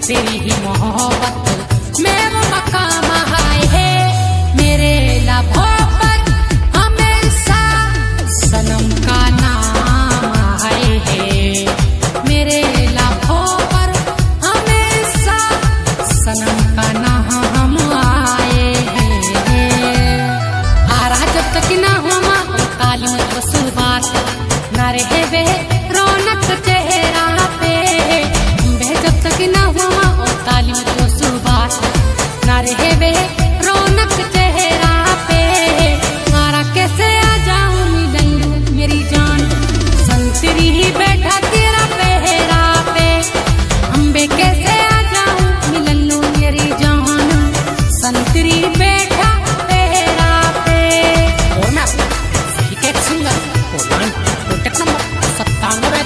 तेरी ही मोहब्बत में वो मकाम आए है मेरे लबों पर हमेशा सनम का नाम आए है मेरे लबों पर हमेशा सनम का नाम आए है। आ रहा जब तक ना हुआ काली वसूबात ना रहे वे रौनक चेहरा पे जब तक ना हुआ ताली वसूबात ना रहे वे रौनक चेहरा पे मारा कैसे आ जाऊं मिलन मेरी जान संतरी ही बैठा तेरा पहरा पे अम्बे कैसे आ जाऊं मिलन लो मेरी जान संतरी बैठा पहरा पे। और मैं सही के सिंगर कोलान कॉन्टेक्ट नंबर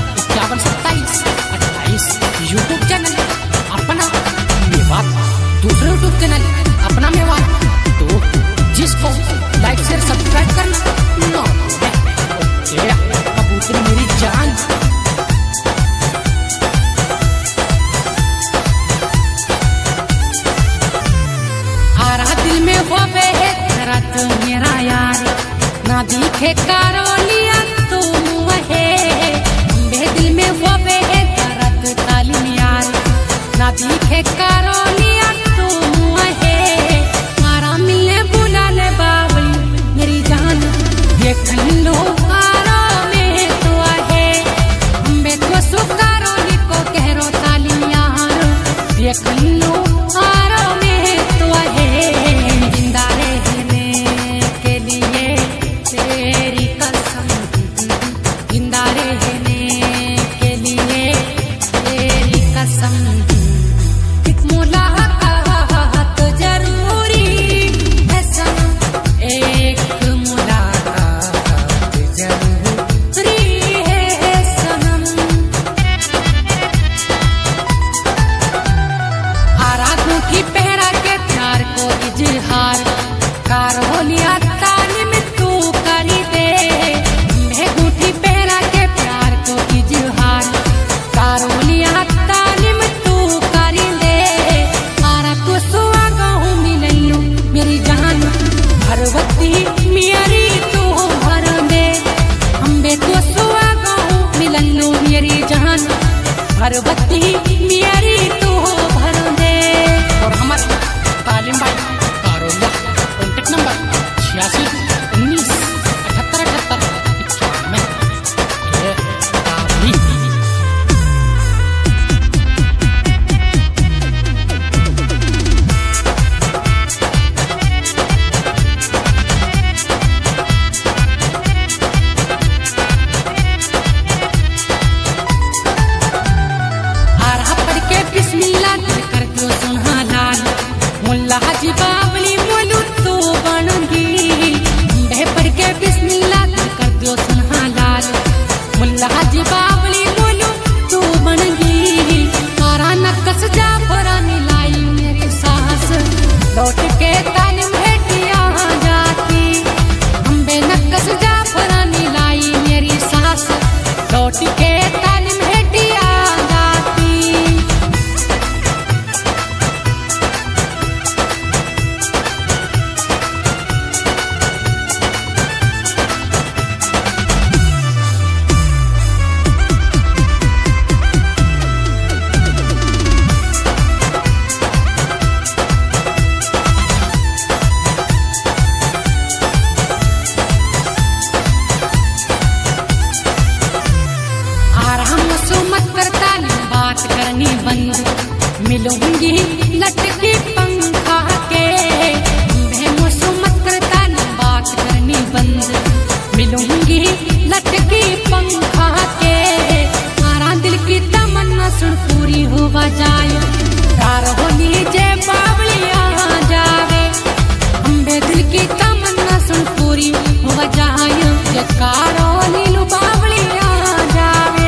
975127 यूट्यूब चैनल अपना मेवात दूसरे यूट्यूब चैनल अपना मेवात तो जिसको लाइक शेयर सब्सक्राइब करना ना भूले। कबूतर मेरी जान आ रहा दिल में वो बेहतरत मेरा यार ना दिखे कारोलिया तुम वहे दिल में वो बेहतरत तालीम यार ना दिखे कारोलिया तुम वहे मारा मिलने बुला ले बाबली मेरी जान देख लो आरो में तो है अम्बे तो सुकारोली को कह रो तालीम यार देख लो आरो में तो है जिंदा रहने के लिए तेरी कसम जिंदा रहने के लिए तेरी कसम एक मुलाकात जरूरी है सनम एक मुलाकात जरूरी है सनम। आराधों की पहरा के प्यार को इजहार कारोलिया तालीम तू करी दे मैं गुठी पहरा के प्यार को इजहार कारोलिया तालीम तू करी दे आरा तो सुहागा हूँ मिलूं मेरी जान भरवती मेरी तू भर दे अम्बे तो सुहागा हूँ मिलूं मेरी जान भरवती मेरी तू भर दे। और हमारे तालीम भाई कारोलिया कॉन्टेक्ट नंबर 86 19 78 78 51 आरा पढ़ के बिस्मिल्लाह दिल कर दो सुनहा लाल मुल्ला हाजी बावली मोलू तो बनूंगी बह पढ़ के बिस्मिल्लाह दिल कर दो सुनहा लाल मुल्ला हाजी बावली मोलू तो बनूंगी आरा नक्कस जाफरा मिलाई मेरी सांस लौट के तालीम भेटिया जाती अम्बे नक्कस जाफरा मिलाई मेरी सांस लौट के तालीम भेटिया जाती। मत करता बात करनी बंद मिलूंगी लटकी पंखा के मैं मत करता बात करनी बंद मिलूंगी लटकी पंखा के मारा दिल की तमन्ना सुन पूरी हुआ जाए तार होली जे बावलिया जावे अम्बे दिल की तमन्ना सुन पूरी हुआ जाए जे कारोली लू बावलिया जावे।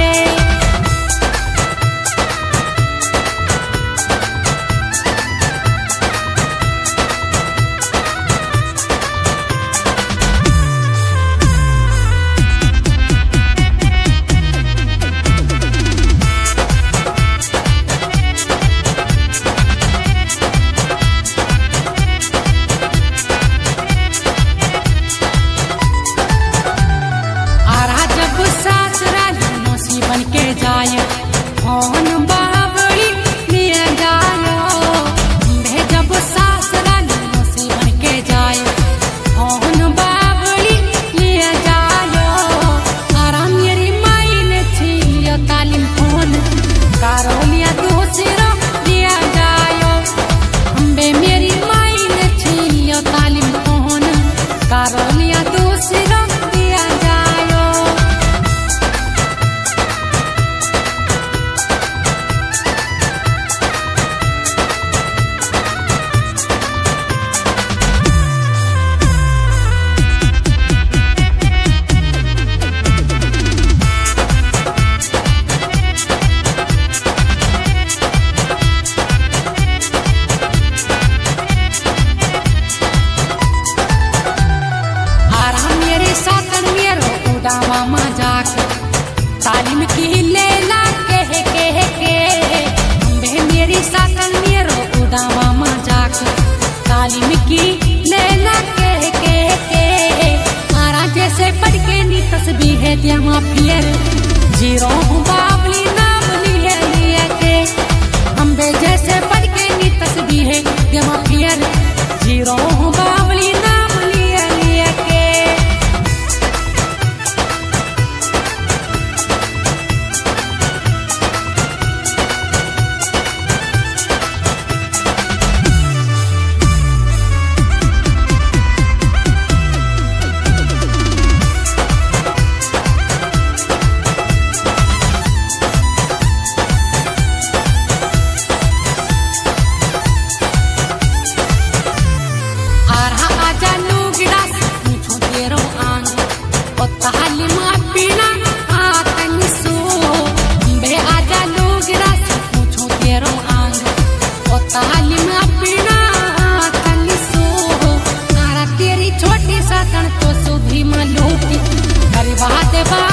जाए कौन बावली लिए जायो जब सासरा से बन के जाए कौन बावली लिए जायो आरा मेरी माई ने छियो तालीम फोन कारोलिया दूसरा लिया जायो अम्बे मेरी माई ने छियो तालीम फोन कारोलिया दूसरा लिया जायो उडावा जाक तालीम की लेला कह के अम्बे मेरी साकन मेरो उडावा जाक तालीम की लेला कह के आरा जैसे पढ़ के नी तस्बीह है दिया फिर जीरो बाबली नाम लिए के अम्बे जैसे पढ़ के नी तस्बीह है दिया फिर जीरो बाबली नाम लिए के छोटी सा तन तो सुधी मलूटी गरीबा